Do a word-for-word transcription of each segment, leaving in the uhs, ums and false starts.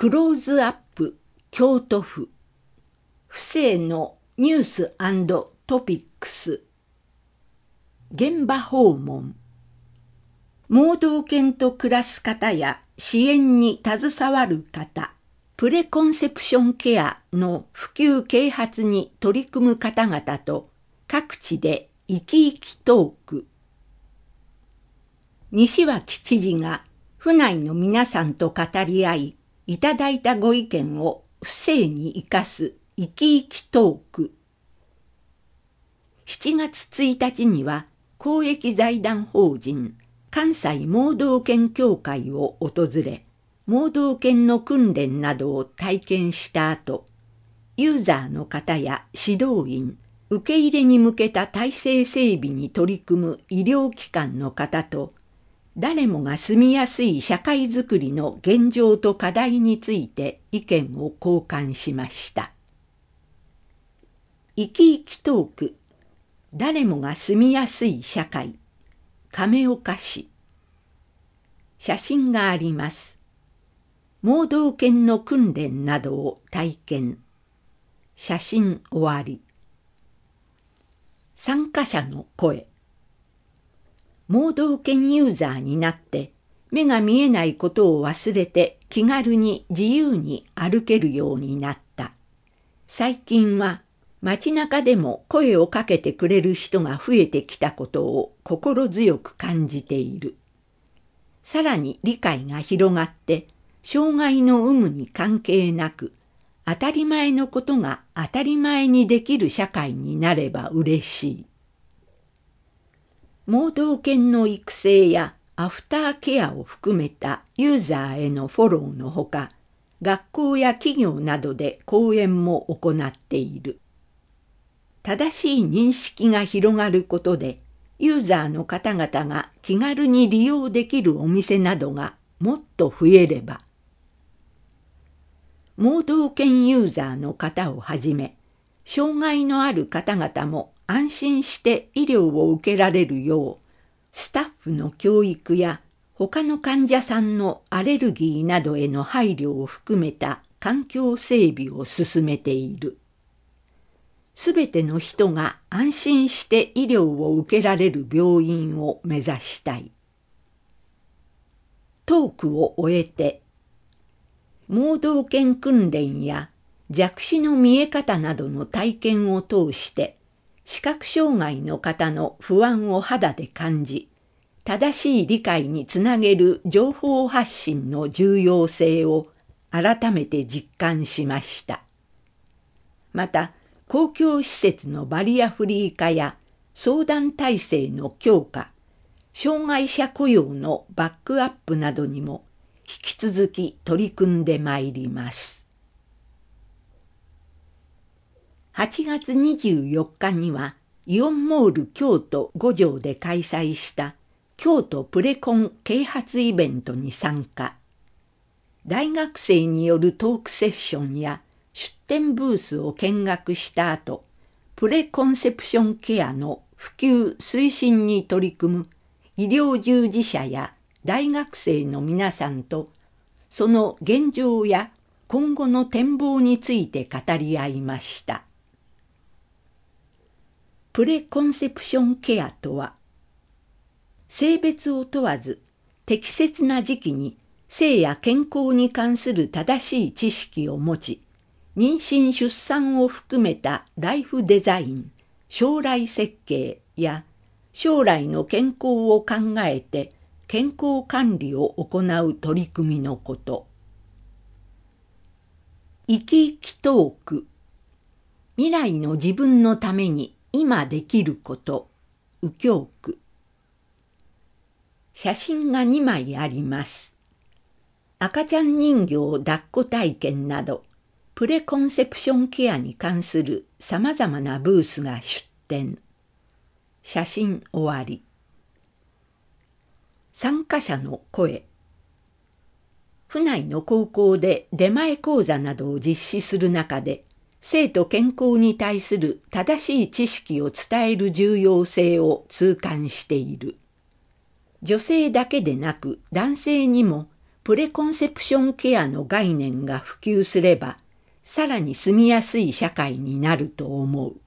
クローズアップ京都府府政のニュース&トピックス現場訪問盲導犬と暮らす方や支援に携わる方プレコンセプションケアの普及啓発に取り組む方々と各地で生き生きトーク西脇知事が府内の皆さんと語り合いいただいたご意見を府政に生かす生き生きトークしちがつついたちには公益財団法人関西盲導犬協会を訪れ盲導犬の訓練などを体験した後ユーザーの方や指導員受け入れに向けた体制整備に取り組む医療機関の方と誰もが住みやすい社会づくりの現状と課題について意見を交換しました。生き生きトーク誰もが住みやすい社会亀岡市写真があります。盲導犬の訓練などを体験写真終わり参加者の声盲導犬ユーザーになって目が見えないことを忘れて気軽に自由に歩けるようになった。最近は街中でも声をかけてくれる人が増えてきたことを心強く感じている。さらに理解が広がって障害の有無に関係なく当たり前のことが当たり前にできる社会になれば嬉しい。盲導犬の育成やアフターケアを含めたユーザーへのフォローのほか、学校や企業などで講演も行っている。正しい認識が広がることで、ユーザーの方々が気軽に利用できるお店などがもっと増えれば、盲導犬ユーザーの方をはじめ、障害のある方々も安心して医療を受けられるよう、スタッフの教育や他の患者さんのアレルギーなどへの配慮を含めた環境整備を進めている。すべての人が安心して医療を受けられる病院を目指したい。トークを終えて、盲導犬訓練や弱視の見え方などの体験を通して、視覚障害の方の不安を肌で感じ、正しい理解につなげる情報発信の重要性を改めて実感しました。また、公共施設のバリアフリー化や相談体制の強化、障害者雇用のバックアップなどにも引き続き取り組んでまいります。はちがつにじゅうよっかにはイオンモール京都五条で開催した京都プレコン啓発イベントに参加。大学生によるトークセッションや出展ブースを見学した後、プレコンセプションケアの普及推進に取り組む医療従事者や大学生の皆さんと、その現状や今後の展望について語り合いました。プレコンセプションケアとは、性別を問わず適切な時期に性や健康に関する正しい知識を持ち、妊娠・出産を含めたライフデザイン、将来設計や将来の健康を考えて健康管理を行う取り組みのこと。生き生きトーク。未来の自分のために今できること。右京区。写真がにまいあります。赤ちゃん人形抱っこ体験など、プレコンセプションケアに関するさまざまなブースが出展。写真終わり。参加者の声。府内の高校で出前講座などを実施する中で、性と健康に対する正しい知識を伝える重要性を痛感している。女性だけでなく男性にもプレコンセプションケアの概念が普及すれば、さらに住みやすい社会になると思う。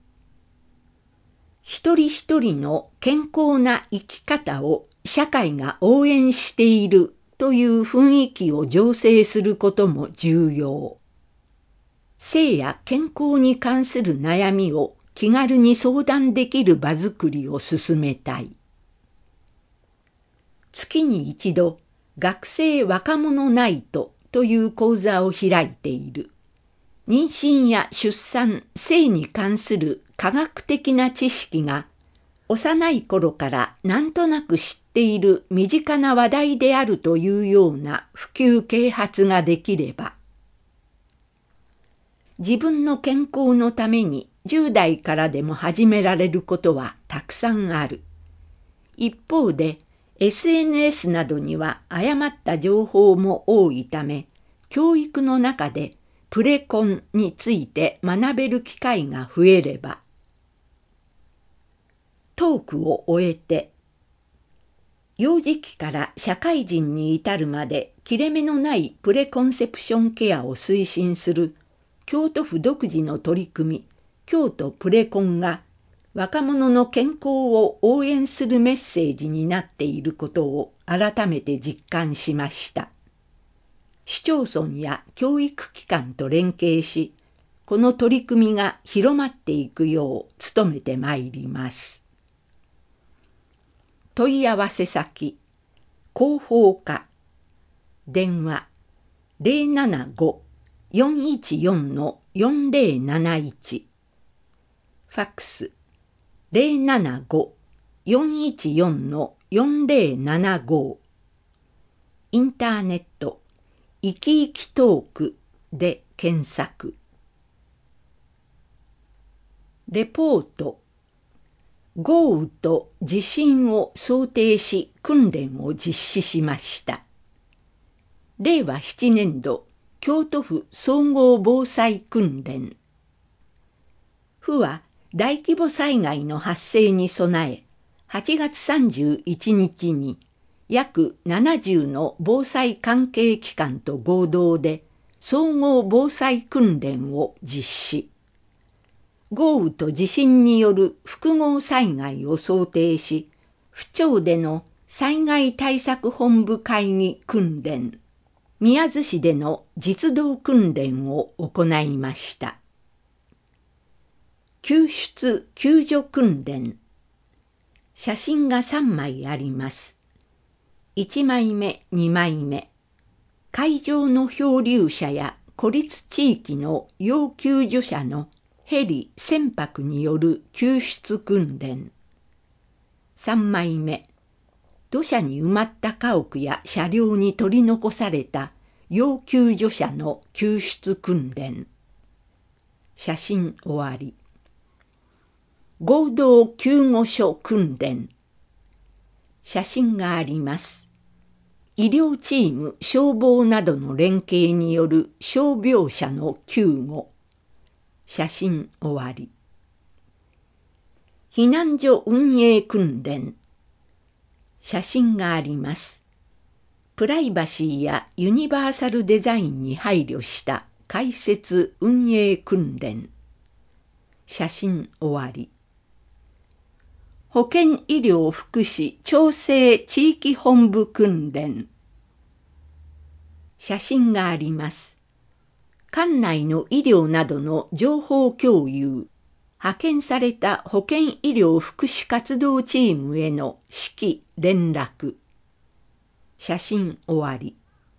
一人一人の健康な生き方を社会が応援しているという雰囲気を醸成することも重要。性や健康に関する悩みを気軽に相談できる場づくりを進めたい。月に一度、学生若者ナイトという講座を開いている。妊娠や出産、性に関する科学的な知識が幼い頃からなんとなく知っている身近な話題であるというような普及啓発ができれば、自分の健康のためにじゅう代からでも始められることはたくさんある。一方で、エスエヌエス などには誤った情報も多いため、教育の中でプレコンについて学べる機会が増えれば。トークを終えて、幼児期から社会人に至るまで切れ目のないプレコンセプションケアを推進する京都府独自の取り組み、京都プレコンが若者の健康を応援するメッセージになっていることを改めて実感しました。市町村や教育機関と連携し、この取り組みが広まっていくよう努めてまいります。問い合わせ先、広報課、電話 ゼロななご よんいちよん よんゼロなないち、ファックスゼロななご よんいちよん よんゼロななご、インターネット、いきいきトークで検索。レポート、豪雨と地震を想定し訓練を実施しました。れいわななねんど京都府総合防災訓練。府は大規模災害の発生に備え、はちがつさんじゅういちにちに約ななじゅうの防災関係機関と合同で総合防災訓練を実施。豪雨と地震による複合災害を想定し、府庁での災害対策本部会議訓練、宮津市での実動訓練を行いました。救出・救助訓練。写真がさんまいあります。いちまいめ、にまいめ。海上の漂流者や孤立地域の要救助者のヘリ・船舶による救出訓練。さんまいめ。土砂に埋まった家屋や車両に取り残された要救助者の救出訓練。写真終わり。合同救護所訓練。写真があります。医療チーム、消防などの連携による傷病者の救護。写真終わり。避難所運営訓練。写真があります。プライバシーやユニバーサルデザインに配慮した開設運営訓練。写真終わり。保健医療福祉調整地域本部訓練。写真があります。管内の医療などの情報共有、派遣された保健医療福祉活動チームへの指揮・連絡。写真終わり。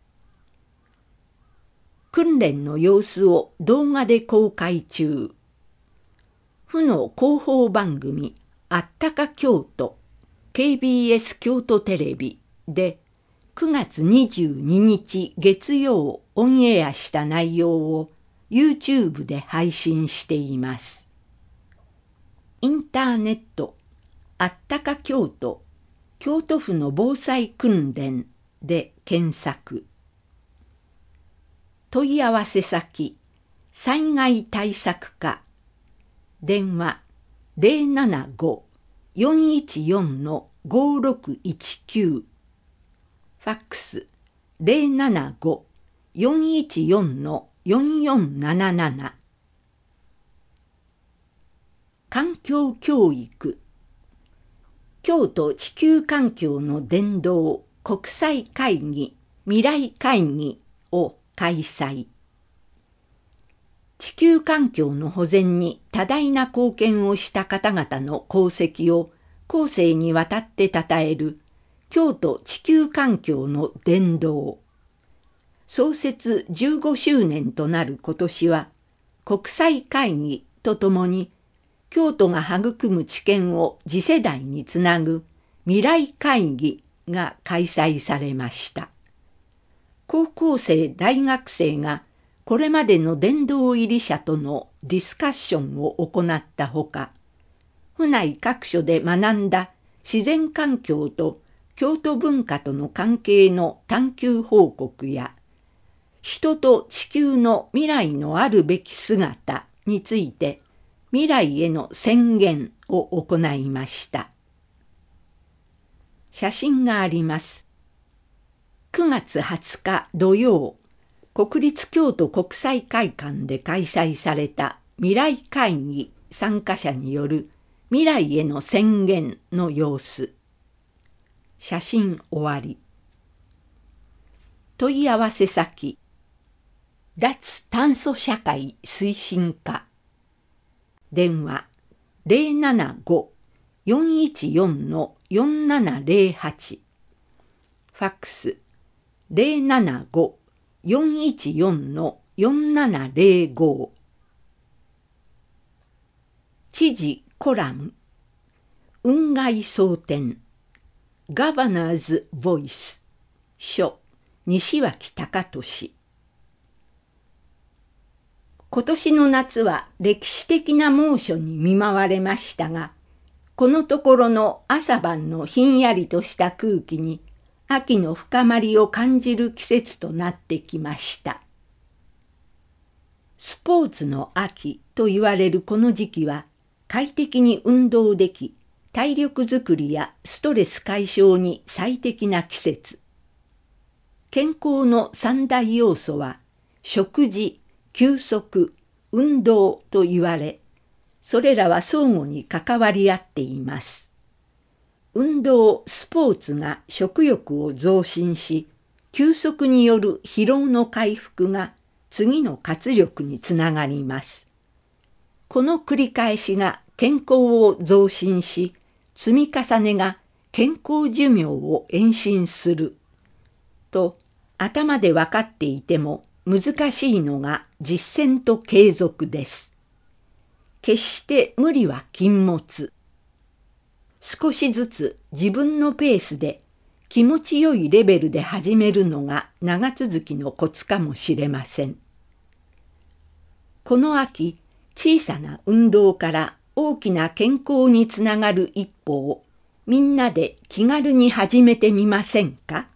訓練の様子を動画で公開中。府の広報番組あったか京都 ケービーエス 京都テレビでくがつにじゅうににち月曜オンエアした内容を YouTube で配信しています。インターネットあったか京都京都府の防災訓練で検索。問い合わせ先災害対策課電話 ゼロななご よんいちよん ごろくいちきゅう ファックスゼロななご よんいちよん よんよんなななな。環境教育。京都地球環境の伝道国際会議未来会議を開催。地球環境の保全に多大な貢献をした方々の功績を後世にわたって称える京都地球環境の伝道。創設じゅうごしゅうねんとなる今年は、国際会議とともに京都が育む知見を次世代につなぐ未来会議が開催されました。高校生大学生がこれまでの伝道入り者とのディスカッションを行ったほか、府内各所で学んだ自然環境と京都文化との関係の探究報告や、人と地球の未来のあるべき姿について未来への宣言を行いました。写真があります。くがつはつか土曜、国立京都国際会館で開催された未来会議参加者による未来への宣言の様子。写真終わり。問い合わせ先。脱炭素社会推進課。電話 ゼロななご よんいちよん よんななゼロはち。ファックス ゼロななご よんいちよん よんななゼロご。知事コラム。雲外蒼天。ガバナーズ・ボイス。書西脇隆俊。今年の夏は歴史的な猛暑に見舞われましたが、このところの朝晩のひんやりとした空気に秋の深まりを感じる季節となってきました。スポーツの秋と言われるこの時期は、快適に運動でき、体力づくりやストレス解消に最適な季節。健康の三大要素は、食事、休息、運動と言われ、それらは相互に関わり合っています。運動・スポーツが食欲を増進し、休息による疲労の回復が次の活力につながります。この繰り返しが健康を増進し、積み重ねが健康寿命を延伸すると頭で分かっていても難しいのが実践と継続です。決して無理は禁物。少しずつ自分のペースで気持ちよいレベルで始めるのが長続きのコツかもしれません。この秋、小さな運動から大きな健康につながる一歩をみんなで気軽に始めてみませんか？